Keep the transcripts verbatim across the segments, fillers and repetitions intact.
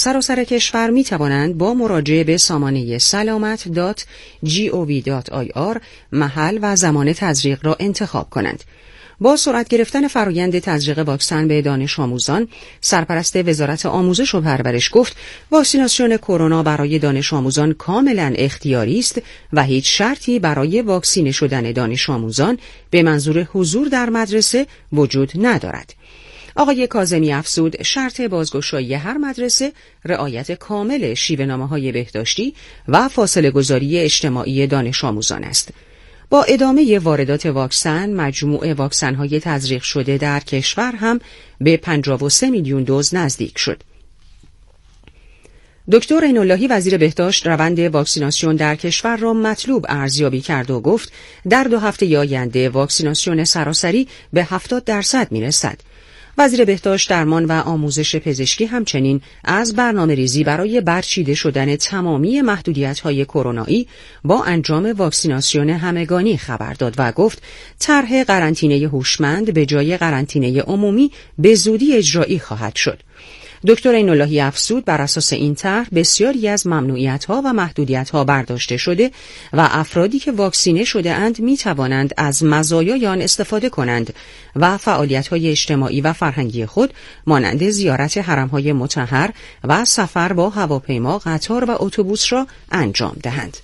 سراسر کشور می توانند با مراجعه به سامانه سلامت دات جی او وی دات آی آر محل و زمان تزریق را انتخاب کنند. با سرعت گرفتن فرایند تزریق واکسن به دانش آموزان، سرپرست وزارت آموزش و پرورش گفت واکسیناسیون کرونا برای دانش آموزان کاملا اختیاری است و هیچ شرطی برای واکسینه شدن دانش آموزان به منظور حضور در مدرسه وجود ندارد. آقای کاظمی افزود شرط بازگشایی هر مدرسه رعایت کامل شیوه‌نامه‌های بهداشتی و فاصله گذاری اجتماعی دانش آموزان است. با ادامه واردات واکسن، مجموع واکسن‌های تزریق شده در کشور هم به پنجاه و سه میلیون دوز نزدیک شد. دکتر عین‌اللهی وزیر بهداشت روند واکسیناسیون در کشور را مطلوب ارزیابی کرد و گفت در دو هفته آینده واکسیناسیون سراسری به هفتاد درصد می‌رسد. وزیر بهداشت، درمان و آموزش پزشکی همچنین از برنامه‌ریزی برای برچیده شدن تمامی محدودیت‌های کرونایی با انجام واکسیناسیون همگانی خبر داد و گفت طرح قرنطینه هوشمند به جای قرنطینه عمومی به زودی اجرایی خواهد شد. دکتر عین‌اللهی افزود بر اساس این طرح بسیاری از ممنوعیت‌ها و محدودیت‌ها برداشته شده و افرادی که واکسینه شده اند می توانند از مزایای آن استفاده کنند و فعالیت‌های اجتماعی و فرهنگی خود مانند زیارت حرم‌های مطهر و سفر با هواپیما، قطار و اتوبوس را انجام دهند.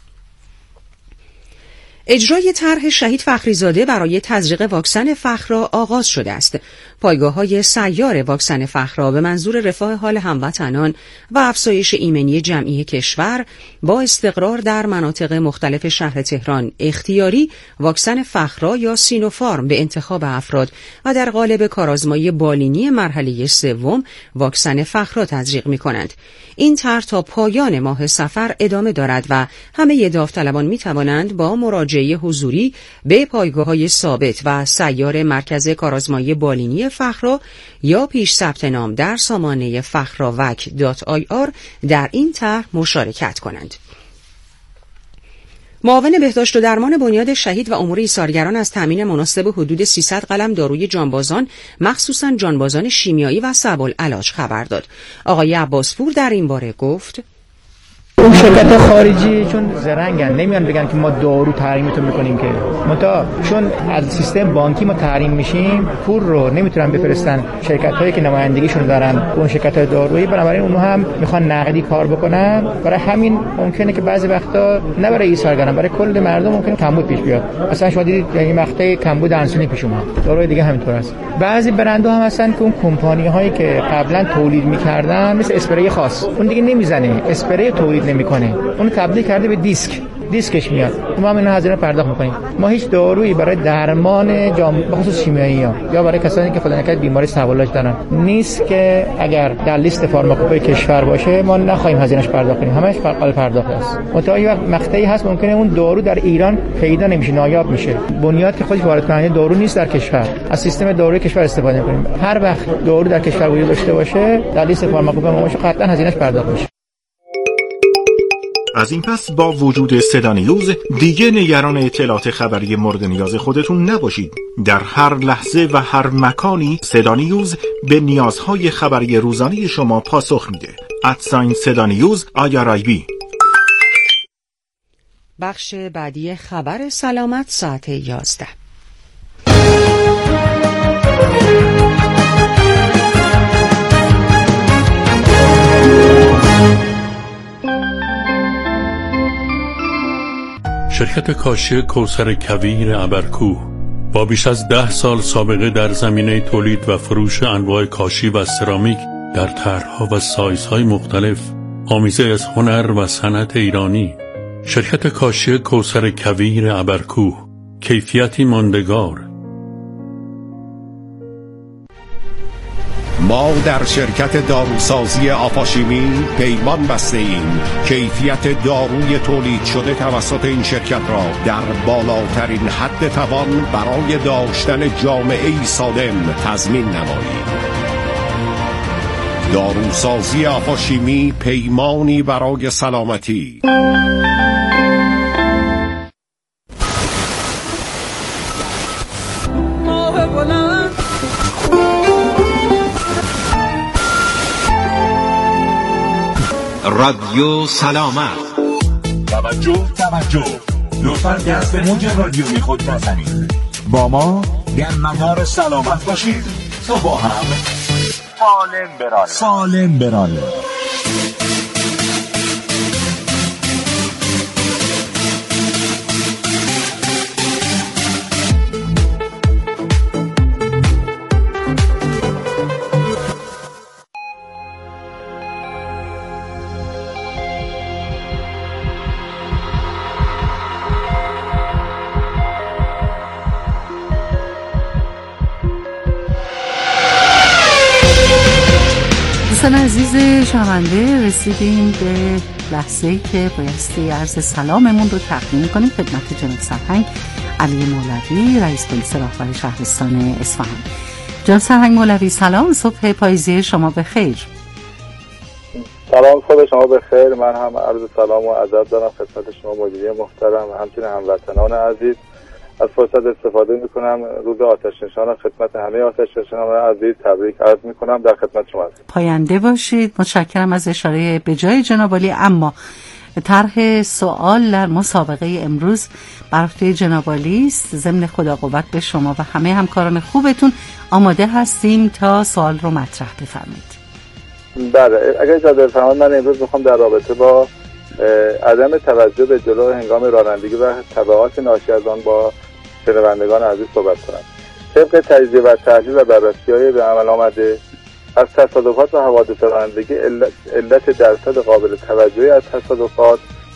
اجرای طرح شهید فخریزاده برای تزریق واکسن فخر آغاز شده است. پایگاه‌های سیار واکسن فخر به منظور رفاه حال هموطنان و افزایش ایمنی جمعی کشور با استقرار در مناطق مختلف شهر تهران اختیاری واکسن فخر یا سینوفارم به انتخاب افراد و در قالب کارآزمایی بالینی مرحله سوم واکسن فخر تزریق می‌کنند. این طرح تا پایان ماه صفر ادامه دارد و همه داوطلبان می‌توانند با مراجعه حضوری به پایگاه‌های ثابت و سیار مرکز کارآزمایی بالینی فخرا یا پیش ثبت نام در سامانه فخراوک دات آی آر در این طرح مشارکت کنند. معاون بهداشت و درمان بنیاد شهید و امور ایثارگران از تامین مناسب حدود سیصد قلم داروی جانبازان، مخصوصاً جانبازان شیمیایی و صعب‌العلاج خبر داد. آقای عباسپور در این باره گفت اون شرکت خارجی چون زرنگن نمیان بگن که ما دارو تحریمتون میکنیم که متا چون از سیستم بانکی ما تحریم میشیم پول رو نمیتونن بفرستن شرکت هایی که نمایندگیشون دارن اون شرکت های دارویی، بنابراین اونها هم میخوان نقدی کار بکنن. برای همین ممکنه که بعضی وقتا نه برای ایثارگران برای کل مردم ممکنه کمبود پیش بیاد. مثلا شما دیدید یعنی مقطع کمبود انسولین پیش اومد، داروی دیگه همینطور است. بعضی برندها هم هستن که اون کمپانی هایی که قبلا تولید میکردن مثل اسپری خاص اون دیگه نمیزنه، اسپری تولید نمیکنه، اون تبدیل کرده به دیسک، دیسکش میاد. ما هم اینا هزینه پرداخت میکنیم. ما هیچ دارویی برای درمان جام بخصوص شیمیایی‌ها یا برای کسانی که خدا نکنه بیماری صعب‌العلاج دارن نیست که اگر در لیست فارماکوپی کشور باشه ما نخواهیم هزینه‌اش پرداخت کنیم، همش قابل پرداخت است. متأ وقت مقطعی هست ممکنه اون دارو در ایران پیدا نمیشه، نایاب میشه. بنیاد که خودش وارد کننده دارو نیست در کشور، از سیستم داروی کشور استفاده می‌کنیم. هر وقت دارو در کشور وجود داشته باشه در لیست فارماکوپی ما باشه قطعا هزینه‌اش پرداخت میشه. از این پس با وجود صدا نیوز دیگه نگران اطلاعات خبری مورد نیاز خودتون نباشید. در هر لحظه و هر مکانی صدا نیوز به نیازهای خبری روزانه شما پاسخ میده. ادساین صدا نیوز آی آر آی بی. بخش بعدی خبر سلامت ساعت یازده. شرکت کاشی کوثر کویر ابرکوه با بیش از ده سال سابقه در زمینه تولید و فروش انواع کاشی و سرامیک در طرح‌ها و سایزهای مختلف، آمیزه از هنر و صنعت ایرانی. شرکت کاشی کوثر کویر ابرکوه، کیفیتی ماندگار. ما در شرکت داروسازی آفاشیمی پیمان بسته ایم کیفیت داروی تولید شده توسط این شرکت را در بالاترین حد توان برای داشتن جامعه‌ای سالم تضمین نماییم. داروسازی آفاشیمی، پیمانی برای سلامتی. رادیو سلامت. توجه توجه لطفاً دست به موج رادیوی خود نزنید. با ما در مدار سلامت باشید تا با هم سالم برانیم. سالم برانیم. دوستان عزیز شنونده، رسیدیم به لحظه‌ای که بایستی عرض سلاممون رو تقدیم کنیم خدمت جناب سرهنگ علی مولوی، رئیس پلیس راهور شهرستان اصفهان. جناب سرهنگ مولوی سلام، صبح پاییزی شما بخیر. سلام، صبح شما بخیر. من هم عرض سلام و ادب دارم خدمت شما مدیری محترم و همچنین هموطنان عزیز. از فرصت استفاده میکنم روز آتش نشان خدمت همه آتش نشانان عزیز تبریک عرض میکنم. در خدمت شما هستم. پاینده باشید. متشکرم از اشاره به جای جناب عالی. اما طرح سوال در مسابقه امروز بر عهده جناب عالی است. ضمن خدا قوت به شما و همه همکاران خوبتون آماده هستیم تا سوال رو مطرح بفرمایید. بله، اگر اجازه بفرمایید من امروز میخوام در رابطه با عدم توجه به جلو هنگام رانندگی و تبعات ناشی از آن با شنوندگان عزیز صحبت کنم. طبق تجزیه و تحلیل و بررسی‌های به عمل آمده از تصادفات و حوادث رانندگی علت, علت درصد قابل توجهی از تصادفات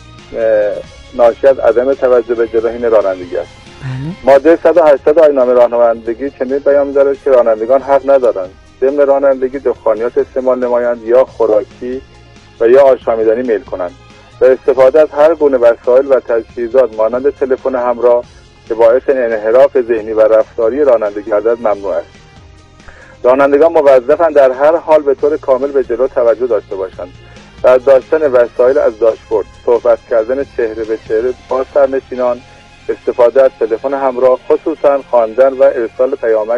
ناشی از عدم توجه به جلوهین رانندگی است. ماده صد و هشتاد آیین راهنمایی چنین بیان می‌دارد که رانندگان حق ندارند ضمن رانندگی دخانیات استعمال نمایند یا خوراکی و یا آشامیدنی میل کنند و استفاده از هر گونه وسایل و تجهیزات مانند تلفن همراه که باعث انحراف ذهنی و رفتاری راننده گردد ممنوع است. رانندگان موظفند در هر حال به طور کامل به جلو توجه داشته باشند. در داشتن وسایل از داشبورد، صحبت کردن چهره به چهره با سرنشینان، استفاده از تلفن همراه، خصوصا خواندن و ارسال پیامک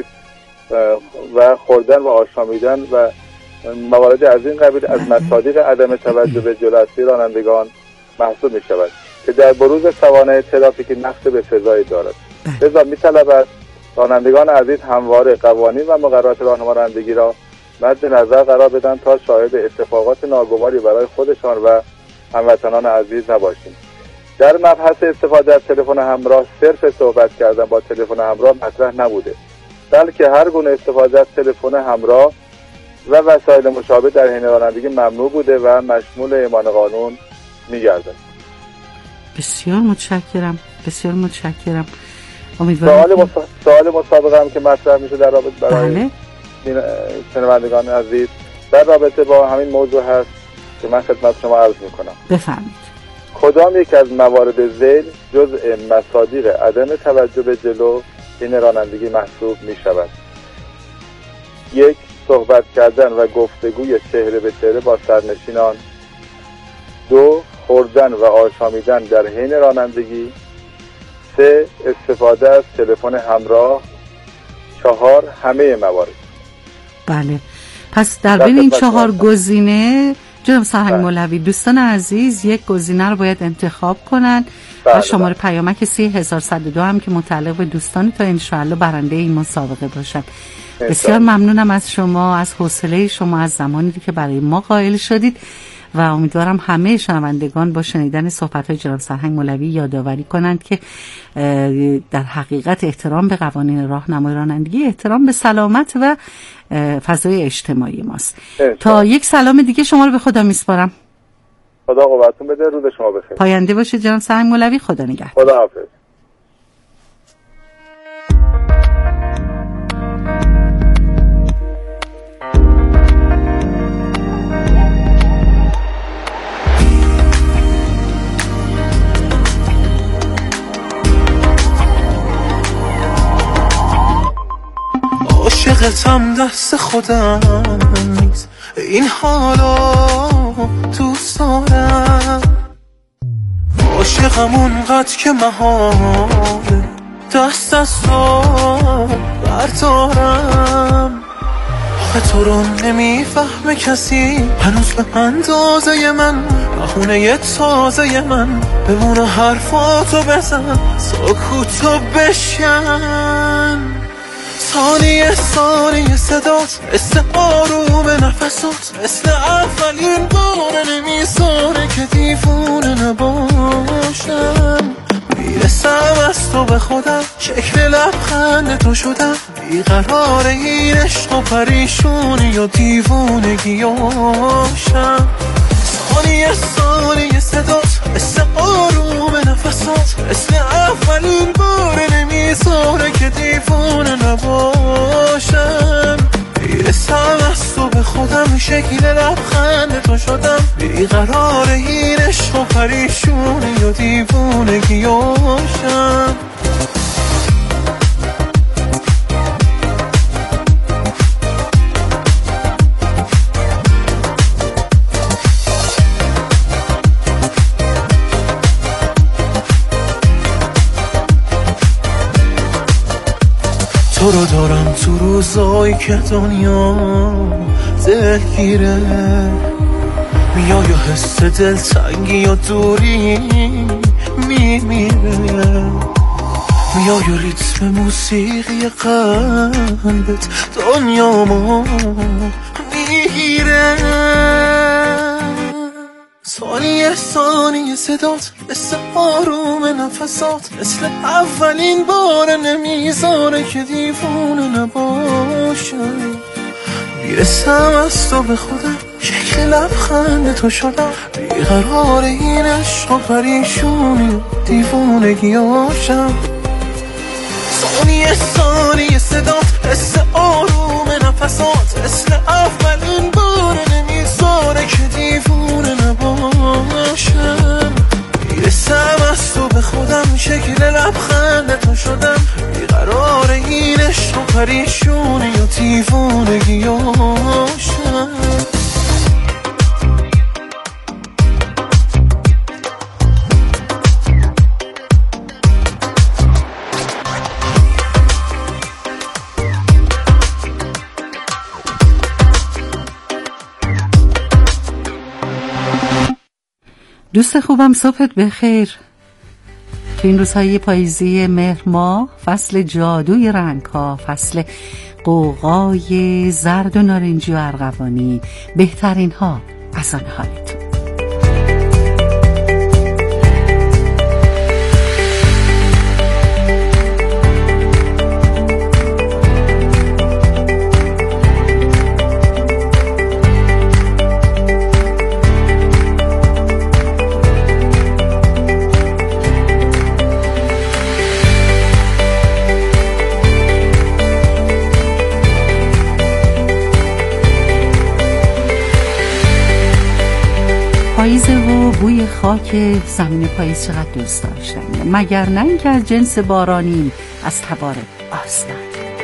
و خوردن و آشامیدن و موارد از این قبیل از مصادیق عدم توجه به جلو رانندگان محسوب می شود که در بروز سوانح ترافیکی نقش به سزایی دارد. لذا می طلبد رانندگان عزیز همواره قوانین و مقررات راهنمایی رانندگی را مد نظر قرار بدن تا شاهد اتفاقات ناگواری برای خودشان و هموطنان عزیز نباشیم. در مبحث استفاده از تلفن همراه صرف صحبت کردن با تلفن همراه مطرح نبوده، بلکه هر گونه استفاده از تلفن همراه و وسایل مشابه در حین رانندگی ممنوع بوده و مشمول ایمان قانون می‌گردد. بسیار متشکرم، بسیار متشکرم. امیدوارم سوال مص... سوال مسابقه هم که مطرح میشه در رابطه برای شنوندگان عزیز در رابطه با همین موضوع هست که من خدمت شما عرض میکنم. بفرمایید. کدام یک از موارد ذیل جزء مصادیق عدم توجه به جلو حین رانندگی محسوب میشود؟ یک، صحبت کردن و گفتگوی چهره به چهره با سرنشینان. دو، خوردن و آشامیدن در حین رانندگی. سه، استفاده از تلفن همراه. چهار، همه موارد. بله، پس در بین این چهار گزینه جناب سرهنگ مولوی دوستان عزیز یک گزینه رو باید انتخاب کنن و شماره پیامک سه هزار و صد و دو هم که متعلق به دوستان تا انشاءالله برنده این مسابقه باشن. بسیار ممنونم از شما، از حوصله شما، از زمانی که برای ما قائل شدید و امیدوارم همه شنوندگان با شنیدن صحبت‌های جناب سرهنگ مولوی یادآوری کنند که در حقیقت احترام به قوانین راهنمایی رانندگی احترام به سلامت و فضای اجتماعی ماست. تا یک سلام دیگه شما رو به خدا میسپارم. خدا قوتتون بده، روز شما بخیر. پاینده باشید جناب سرهنگ مولوی، خدا نگهدار. خدا حافظ. عاشقتم دست خودم نیست، این حالا دوست دارم، عاشقم اونقدر که محاله دست از تو بردارم. عشق تو رو نمیفهمه کسی، هنوز به اندازه من بهونه یه تازه من. بمونه حرفاتو بزن سکوتو بشکن، ثانیه ثانیه صدات مثل آروم نفسات، مثل اولین بار نمیذاره که دیوونه نباشم. میرسم از تو به خودم، شکل لبخند تو شدم، بیقرار این عشق و پریشونی و دیوونگیاشم. ثانیه ثانیه صدات مثل آروم نفسات، مثل اولین بار نمیذاره که دیوونه نباشم. میرسم از تو به خودم، شکل لبخند تو شدم، بیقرار این عشق و پریشونی و دیوونگیاشم. تو رو دارم تو روزایی که دنیا دلگیره، میای و حس دلتنگی و دوری میمیره، میای و ریتم موسیقی قلبت دنیامو میگیره. ثانیه ثانیه صدات مثل آروم نفسات، مثل اولین بار نمیذاره که دیوونه نباشم. میرسم از تو به خودم، شکل لبخند تو شدم، بیقرار این عشق و پریشونی و دیوونگیاشم. ثانیه ثانیه صدات مثل آروم نفسات، مثل اولین بار نمیذاره که دیوونه نباشم. میرسم از تو به خودم، شکل لبخند تو شدم، بیقرار این عشق و پریشونی و دیوونگیاشم. دوست خوبم صبحت بخیر. تو این روزهای پاییزی مهر ماه، فصل جادوی رنگ‌ها، فصل قوقای زرد و نارنجی و ارغوانی، بهترین ها از آن حالتون. پاییز و بوی خاک زمین پاییز چقدر دوست داشتم، مگر نه اینکه از جنس بارانی از تبار آسمان.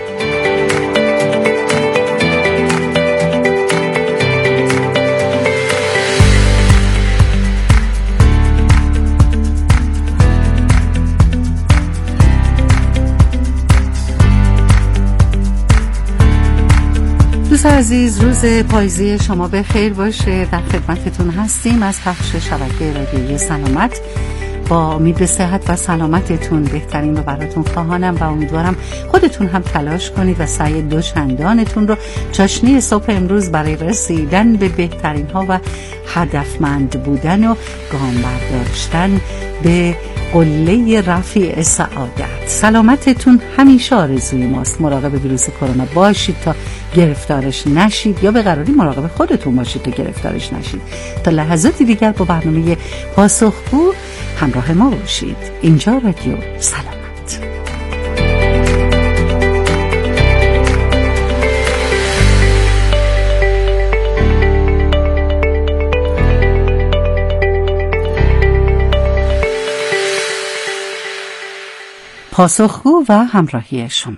دوست عزیز، روز پاییزی شما به خیر باشه. در خدمتتون هستیم از پخش شبکه رادیویی سلامت. با امید به صحت و سلامتتون بهترین رو براتون خواهانم و امیدوارم خودتون هم تلاش کنید و سعی دو چندانتون رو چاشنی صبح امروز برای رسیدن به بهترین ها و هدفمند بودن و گام برداشتن به قله رفیع سعادت. سلامتتون همیشه آرزوی ماست. مراقب ویروس کرونا باشید تا گرفتارش نشید، یا به قراری مراقب خودتون باشید تا گرفتارش نشید. تا لحظاتی دیگر با برنامه پاسخگو همراه ما باشید. اینجا رادیو سلامت. پاسخگو و همراهی شما.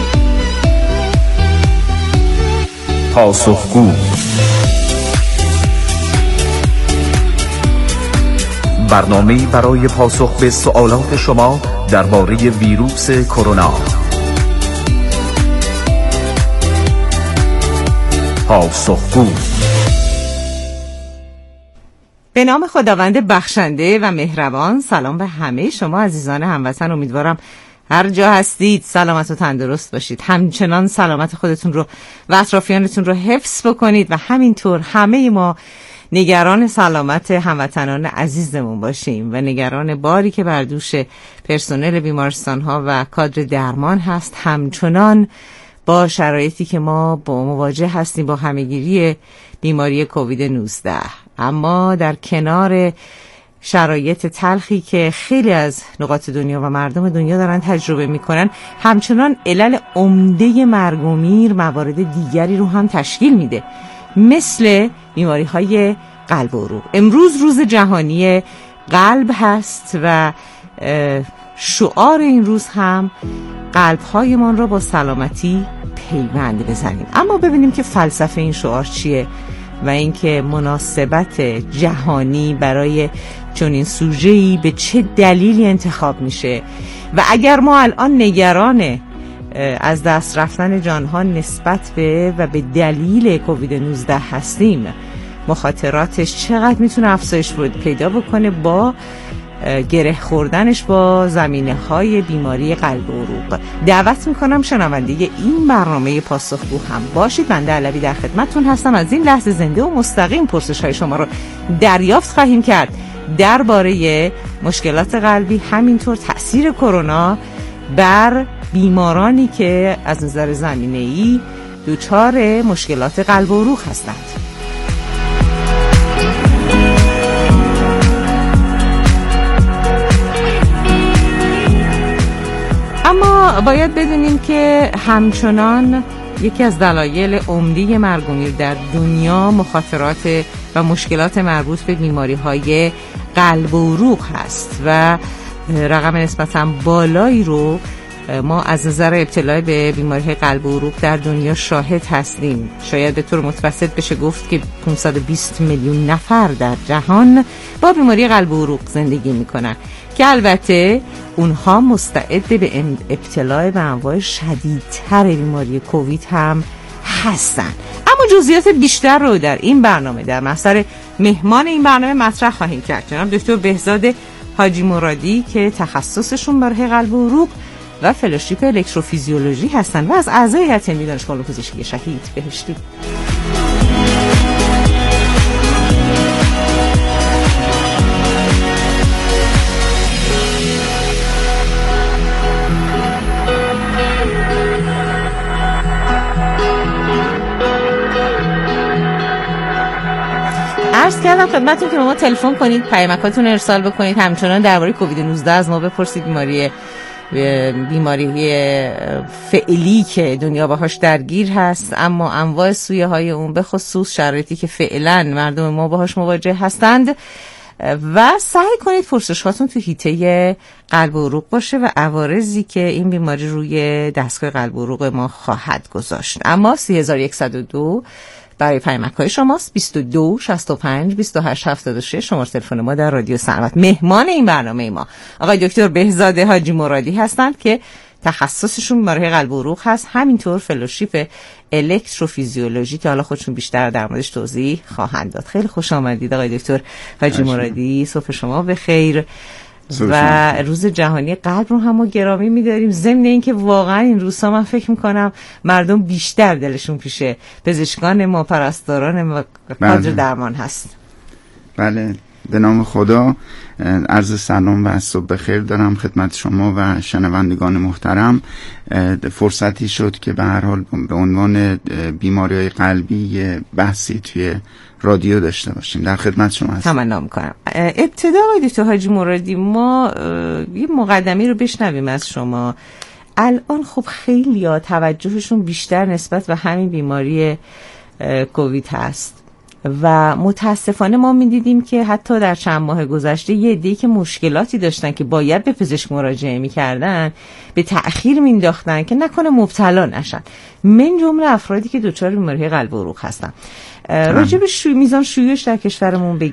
پاسخگو برنامه‌ای برای پاسخ به سوالات شما درباره ویروس کرونا. پاسخگو. به نام خداوند بخشنده و مهربان. سلام به همه شما عزیزان هموطن. امیدوارم هر جا هستید سلامت و تندرست باشید، همچنان سلامت خودتون رو و اطرافیانتون رو حفظ بکنید و همینطور همه ما نگران سلامت هموطنان عزیزمون باشیم و نگران باری که بر دوش پرسنل بیمارستان ها و کادر درمان هست، همچنان با شرایطی که ما با مواجه هستیم با همهگیری بیماری کووید نوزده. اما در کنار شرایط تلخی که خیلی از نقاط دنیا و مردم دنیا دارن تجربه میکنن، همچنان علل عمده مرگ و میر موارد دیگری رو هم تشکیل میده، مثل بیماری های قلب و عروق. امروز روز جهانی قلب هست و شعار این روز هم قلب هایمان را با سلامتی پیوند بزنیم. اما ببینیم که فلسفه این شعار چیه و اینکه مناسبت جهانی برای چنین سوژه‌ای به چه دلیلی انتخاب میشه و اگر ما الان نگران از دست رفتن جانها نسبت به و به دلیل کووید نوزده هستیم، مخاطراتش چقدر میتونه افزایش پیدا بکنه با گره خوردنش با زمینه های بیماری قلب و عروق. دعوت میکنم شنونده این برنامه پاسخگو هم باشید. بنده علوی در خدمتتون هستم. از این لحظه زنده و مستقیم پرسش های شما رو دریافت خواهیم کرد درباره مشکلات قلبی، همینطور تأثیر کرونا بر بیمارانی که از نظر زمینه‌ای دچار مشکلات قلب و عروق هستند. اما باید بدونیم که همچنان یکی از دلایل عمده مرگ و میر در دنیا مخاطرات و مشکلات مربوط به بیماری‌های قلب و عروق هست و رقم نسبتاً بالایی رو ما از نظر ابتلا به بیماری قلب و عروق در دنیا شاهد هستیم. شاید به طور متوسط بشه گفت که پانصد و بیست میلیون نفر در جهان با بیماری قلب و عروق زندگی میکنن که البته اونها مستعد به ابتلا به انواع شدیدتر بیماری کووید هم هستن. اما جزئیات بیشتر رو در این برنامه در محضر مهمان این برنامه مطرح خواهیم کرد، جناب دکتر بهزاد حاجی مرادی که تخصصشون برای قلب و عروق و فلوشیپ الکتروفیزیولوژی هستن و از اعضای هیئت علمی دانشگاه علوم پزشکی شهید بهشتی. عرض کردم خدمتتون که ما تلفن کنید، پیامکاتون ارسال بکنید، همچنان درباره کووید نوزده از ما بپرسید، بیماری بیماری فعلی که دنیا باهاش درگیر هست، اما انواع سویه های اون، به خصوص شرایطی که فعلا مردم ما باهاش مواجه هستند و سعی کنید پرسشاتون تو حیطه قلب و عروق باشه و عوارضی که این بیماری روی دستگاه قلب و عروق ما خواهد گذاشت. اما سه هزار و صد و دو برای پیامک های شماست، بیست و دو شصت و پنج بیست و هشت هفتاد و شش شماره تلفن ما در رادیو سلامت. مهمان این برنامه ما آقای دکتر بهزاد حاجی مرادی هستند که تخصصشون بیماری قلب و عروق هست، همینطور فلوشیپ الکتروفیزیولوژی که حالا خودشون بیشتر در موردش توضیح خواهند داد. خیلی خوش آمدید آقای دکتر حاجی مرادی. صبح شما بخیر و روز جهانی قلب رو هم ما گرامی می‌داریم. ضمن اینکه واقعا این روزها من فکر می‌کنم مردم بیشتر دلشون پیش پزشکان ما، پرستاران و کادر درمان هست. بله، به نام خدا عرض سلام و صبح بخیر دارم خدمت شما و شنوندگان محترم. فرصتی شد که به هر حال به عنوان بیماری‌های قلبی بحثی توی رادیو داشته باشیم. در خدمت شما هستم. تمنا می‌کنم. ابتدا آقای دکتر حاجی مرادی ما یه مقدمه رو بشنویم از شما. الان خب خیلی‌ها توجهشون بیشتر نسبت به همین بیماری کووید هست و متاسفانه ما می‌دیدیم که حتی در چند ماه گذشته یه عده‌ای که مشکلاتی داشتن که باید به پزشک مراجعه می‌کردن به تأخیر مینداختن که نکنه مبتلا نشن، من جمله افرادی که دچار بیماری قلب و عروق هستن. راجع به شوی میزان شیوعش در کشورمون بگید.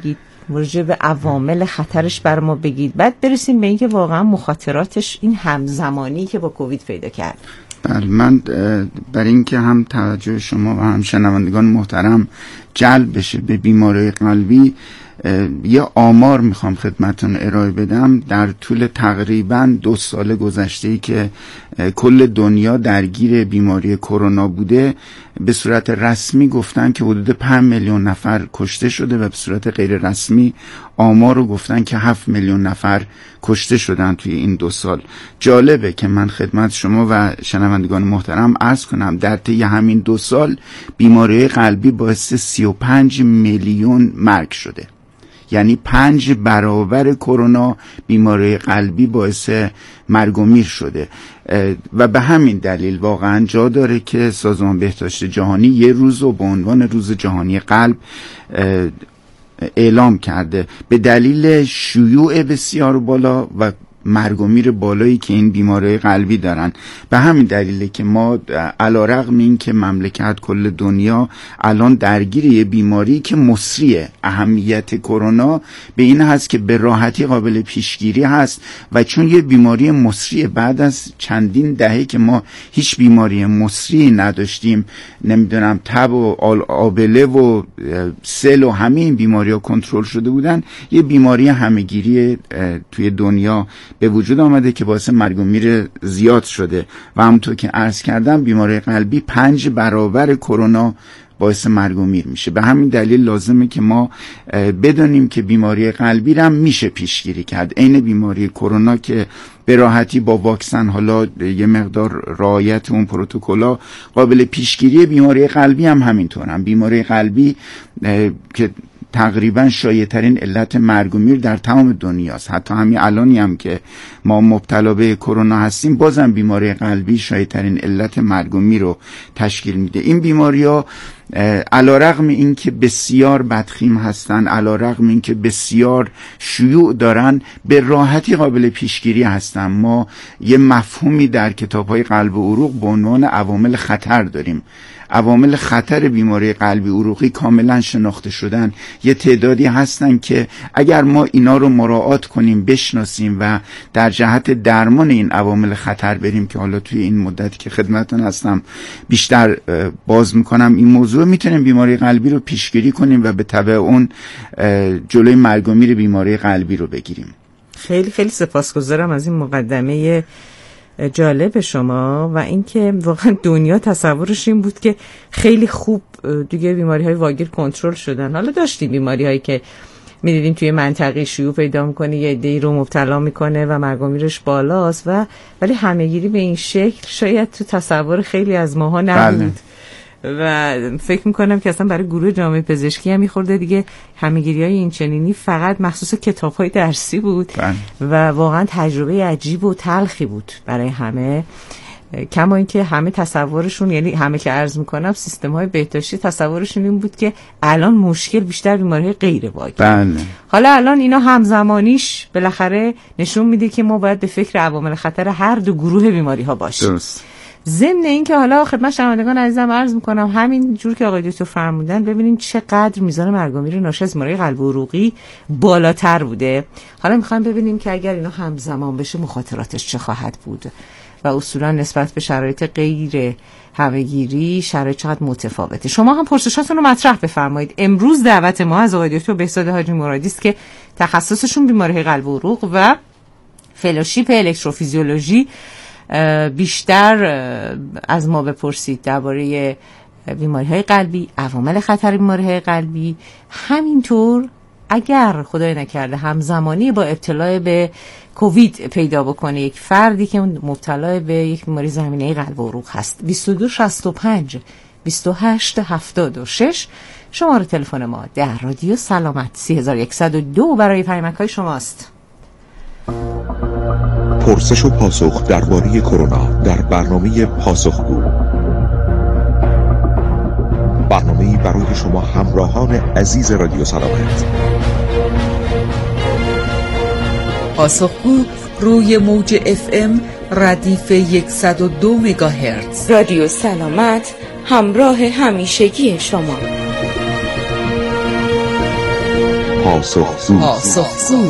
راجع به عوامل خطرش بر ما بگید، بعد برسیم به اینکه واقعا مخاطراتش این همزمانی که با کووید پیدا کرد. بله، من برای اینکه هم توجه شما و هم شنوندگان محترم جلب بشه به بیماری قلبی، یه آمار میخوام خدمتتون ارائه بدم. در طول تقریبا دو سال گذشته‌ای که کل دنیا درگیر بیماری کرونا بوده، به صورت رسمی گفتن که حدود پنج میلیون نفر کشته شده و به صورت غیر رسمی آمار رو گفتن که هفت میلیون نفر کشته شدن توی این دو سال. جالبه که من خدمت شما و شنوندگان محترم عرض کنم در طی همین دو سال بیماری قلبی باعث سی و پنج میلیون مرگ شده. یعنی پنج برابر کرونا بیماری قلبی باعث مرگ و میر شده و به همین دلیل واقعا جا داره که سازمان بهداشت جهانی یه روز رو به عنوان روز جهانی قلب اعلام کرده به دلیل شیوع بسیار بالا و مرگ و میر بالایی که این بیماری قلبی دارن. به همین دلیله که ما علیرغم این که مملکت کل دنیا الان درگیر یه بیماری که مصریه، اهمیت کرونا به این هست که به راحتی قابل پیشگیری هست و چون یه بیماری مصریه، بعد از چندین دهه که ما هیچ بیماری مصری نداشتیم، نمیدونم تب و آبله و سل و همه این بیماری ها کنترل شده بودن، یه بیماری همهگیری توی دنیا به وجود آمده که باعث مرگ و میر زیاد شده و همونطور که عرض کردم بیماری قلبی پنج برابر کرونا باعث مرگ و میر میشه. به همین دلیل لازمه که ما بدونیم که بیماری قلبی رو میشه پیشگیری کرد. عین بیماری کرونا که به راحتی با واکسن، حالا یه مقدار رعایت اون پروتکل‌ها قابل پیشگیری، بیماری قلبی هم همینطور. هم بیماری قلبی که تقریبا شایع‌ترین علت مرگ و میر در تمام دنیاست، حتی همین الانی هم که ما مبتلا به کرونا هستیم بازم بیماری قلبی شایع‌ترین علت مرگ و میر رو تشکیل میده. این بیماری‌ها علیرغم این که بسیار بدخیم هستن، علیرغم این که بسیار شیوع دارن، به راحتی قابل پیشگیری هستن. ما یه مفهومی در کتاب‌های قلب و عروق به عنوان عوامل خطر داریم. عوامل خطر بیماری قلبی عروقی کاملا شناخته شدن. یه تعدادی هستن که اگر ما اینا رو مراعات کنیم، بشناسیم و در جهت درمان این عوامل خطر بریم، که حالا توی این مدتی که خدمتتون هستم بیشتر باز میکنم این موضوع، میتونیم بیماری قلبی رو پیشگیری کنیم و به تبع اون جلوی مرگ و میر بیماری قلبی رو بگیریم. خیلی خیلی سپاسگزارم از این مقدمه جالب شما و اینکه واقعا دنیا تصورش این بود که خیلی خوب دیگه بیماری های واگیر کنترل شدن. حالا داشتیم بیماری هایی که میدیدیم توی منطقه شیوع پیدا میکنه، یه عده‌ای رو مبتلا میکنه و مرگ و میرش بالاست، و ولی همهگیری به این شکل شاید تو تصور خیلی از ماها نبود. بله. و فکر میکنم که اصلا برای گروه جامعه پزشکی هم میخورده دیگه همهگیری‌های این چنینی فقط مخصوص کتاب‌های درسی بود. بله. و واقعا تجربه عجیب و تلخی بود برای همه، کما اینکه همه تصورشون، یعنی همه که عرض میکنم سیستم‌های بهداشتی تصورشون این بود که الان مشکل بیشتر بیماری‌های غیر واگیر. بله. حالا الان اینا همزمانیش بالاخره نشون میده که ما باید به فکر عوامل خطر هر دو گروه بیماری‌ها باشیم. درست. ضمن این که حالا خدمت شنوندگان عزیزم عرض میکنم همین جور که آقای دکتر فرمودن، ببینین چقدر میزان مرگ و میر ناشی از بیماری قلب عروقی بالاتر بوده. حالا میخوایم ببینیم که اگر اینا همزمان بشه مخاطراتش چه خواهد بود و اصولا نسبت به شرایط غیر همهگیری شرایط چقدر متفاوته. شما هم پرسشاتون رو مطرح بفرمایید. امروز دعوت ما از آقای دکتر بهزاد حاجی مرادی است که تخصصشون بیماری قلب و عروق و فلوشیپ الکتروفیزیولوژی، بیشتر از ما بپرسید درباره بیماری‌های قلبی، عوامل خطر بیماری‌های قلبی، همینطور اگر خدای نکرده همزمانی با ابتلا به کووید پیدا بکنه یک فردی که مبتلا به یک بیماری زمینه قلب و عروق هست. بیست و دو شصت و پنج بیست و هشت هفتاد و شش شماره تلفن ما در رادیو سلامت سه هزار و صد و دو برای پیامک‌های شماست. پرسش و پاسخ درباره کرونا در برنامه پاسخگو، برنامه‌ای برای شما همراهان عزیز رادیو سلامت. پاسخگو روی موج اف ام ردیف صد و دو مگاهرتز. رادیو سلامت، همراه همیشگی شما. پاسخگو. پاسخگو.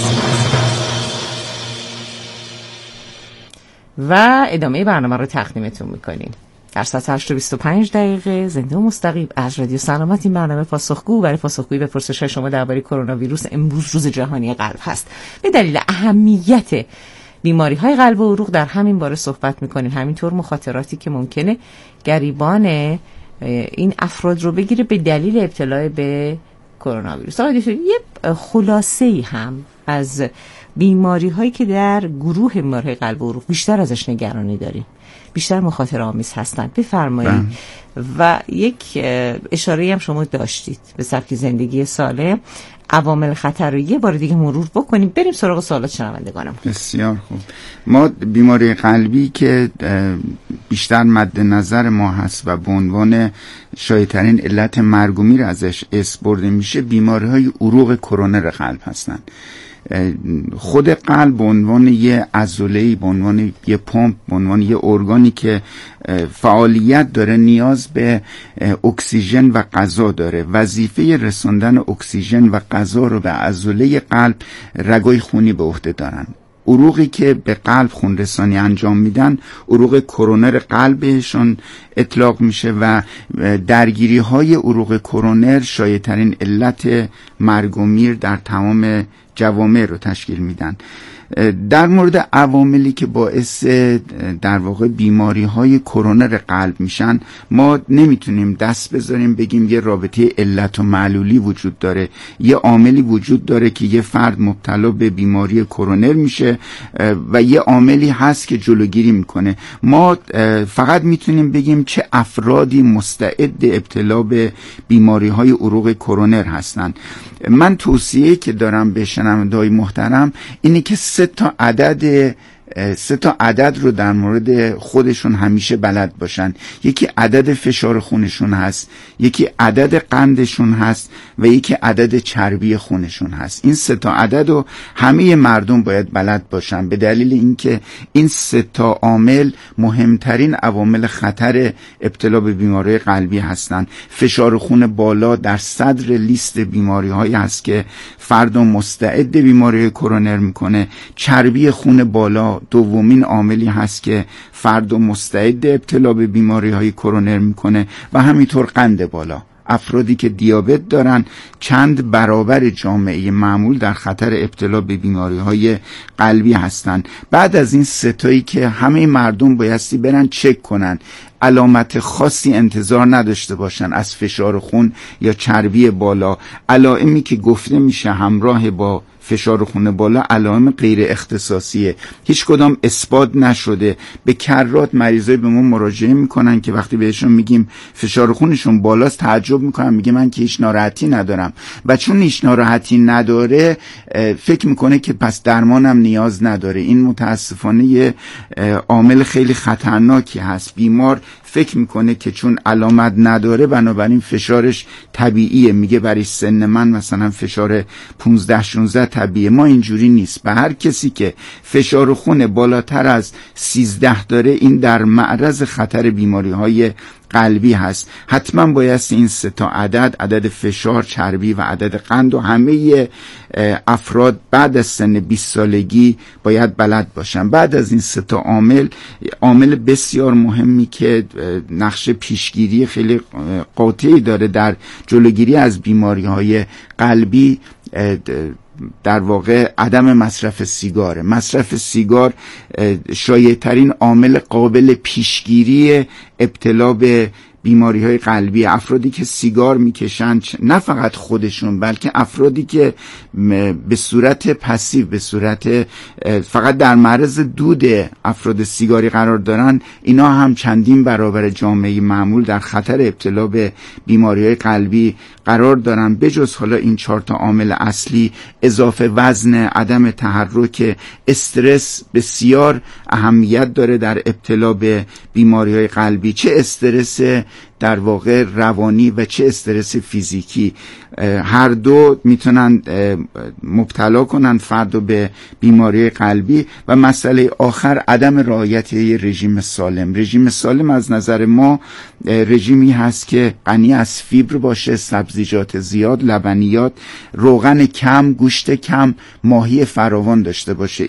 و ادامه برنامه رو تقدیمتون میکنیم. در ساعت هشت و بیست و پنج دقیقه زنده و مستقیم از رادیو سلامت این برنامه پاسخگو برای پاسخگویی به پرسش‌های شما درباره کرونا ویروس امروز روز جهانی قلب هست. به دلیل اهمیت بیماری های قلب و عروق در همین باره صحبت میکنیم، همینطور مخاطراتی که ممکنه گریبان این افراد رو بگیره به دلیل ابتلا به کرونا ویروس. آقای دکتر یه خلاصه‌ای هم از بیماری هایی که در گروه بیماری های قلب و عروق بیشتر ازش نگرانی داریم، بیشتر مخاطره آمیز هستند بفرمایید. و یک اشاره هم شما داشتید به سبک زندگی سالم، عوامل خطر رو یه بار دیگه مرور بکنیم، بریم سراغ سوالات شنوندگانم. بسیار خوب. ما بیماری قلبی که بیشتر مد نظر ما هست و به عنوان شایع‌ترین علت مرگ و میر ازش اسم برده میشه بیماری های عروق کرونر قلب هستند. خود قلب به عنوان یه عضله‌ای، به عنوان یه پمپ، به عنوان یه ارگانی که فعالیت داره نیاز به اکسیژن و غذا داره. وظیفه رساندن اکسیژن و غذا رو به عضله قلب رگای خونی به عهده دارن. عروقی که به قلب خون رسانی انجام میدن عروق کرونر قلبشون اطلاق میشه و درگیری های عروق کرونر شایع‌ترین علت مرگ و میر در تمام جوامع رو تشکیل میدن. در مورد عواملی که باعث در واقع بیماری های کرونر قلب میشن ما نمیتونیم دست بذاریم بگیم یه رابطه علت و معلولی وجود داره، یه عاملی وجود داره که یه فرد مبتلا به بیماری کرونر میشه و یه عاملی هست که جلوگیری میکنه. ما فقط میتونیم بگیم چه افرادی مستعد ابتلا به بیماری های عروق کرونر هستن. من توصیه که دارم به شنونده‌های محترم اینه که سه تا عدد سه تا عدد رو در مورد خودشون همیشه بلد باشن. یکی عدد فشار خونشون هست، یکی عدد قندشون هست و یکی عدد چربی خونشون هست. این سه تا عدد رو همه مردم باید بلد باشن به دلیل اینکه این سه تا عامل مهمترین عوامل خطر ابتلا به بیماری قلبی هستن. فشار خون بالا در صدر لیست بیماری هایی هست که فرد مستعد بیماری کرونر میکنه. چربی خون بالا دومین عاملی هست که فرد مستعد ابتلا به بیماری های کرونر میکنه و همینطور قند بالا. افرادی که دیابت دارن چند برابر جامعه معمول در خطر ابتلا به بیماری های قلبی هستن. بعد از این ستایی که همه مردم بایستی برن چک کنن، علامت خاصی انتظار نداشته باشن از فشار خون یا چربی بالا. علائمی که گفته میشه همراه با فشار خون بالا علائم غیر اختصاصیه، هیچ کدام اثبات نشده. به کرات مریضای به ما مراجعه میکنن که وقتی بهشون میگیم فشار خونشون بالاست تعجب میکنن، میگه من که هیچ ناراحتی ندارم و چون هیچ ناراحتی نداره فکر میکنه که پس درمانم نیاز نداره. این متاسفانه یه عامل خیلی خطرناکی هست. بیمار فکر میکنه که چون علامت نداره بنابراین فشارش طبیعیه، میگه برای سن من مثلا فشار پانزده شانزده طبیعیه. ما اینجوری نیست. به هر کسی که فشار خون بالاتر از سیزده داره این در معرض خطر بیماری های قلبی هست. حتما بایستی این سه تا عدد، عدد فشار، چربی و عدد قند و همه افراد بعد از سن بیست سالگی باید بلد باشن. بعد از این سه تا عامل، عامل بسیار مهمی که نقش پیشگیری خیلی قاطعی داره در جلوگیری از بیماری های قلبی، در واقع عدم مصرف سیگاره. مصرف سیگار شایع ترین عامل قابل پیشگیری ابتلا به بیماری های قلبی. افرادی که سیگار میکشن نه فقط خودشون بلکه افرادی که به صورت پسیو، به صورت فقط در معرض دود افراد سیگاری قرار دارن، اینا هم چندین برابر جامعه معمول در خطر ابتلا به بیماری های قلبی قرار دارن. بجز حالا این چهار تا عامل اصلی، اضافه وزن، عدم تحرک، استرس بسیار اهمیت داره در ابتلا به بیماری های قلبی. چه استرس در واقع روانی و چه استرس فیزیکی، هر دو میتونن مبتلا کنن فردو به بیماری قلبی. و مسئله آخر عدم رعایت رژیم سالم. رژیم سالم از نظر ما رژیمی هست که غنی از فیبر باشه، سبزی سبزیجات زیاد، لبنیات، روغن کم، گوشت کم، ماهی فراوان داشته باشه.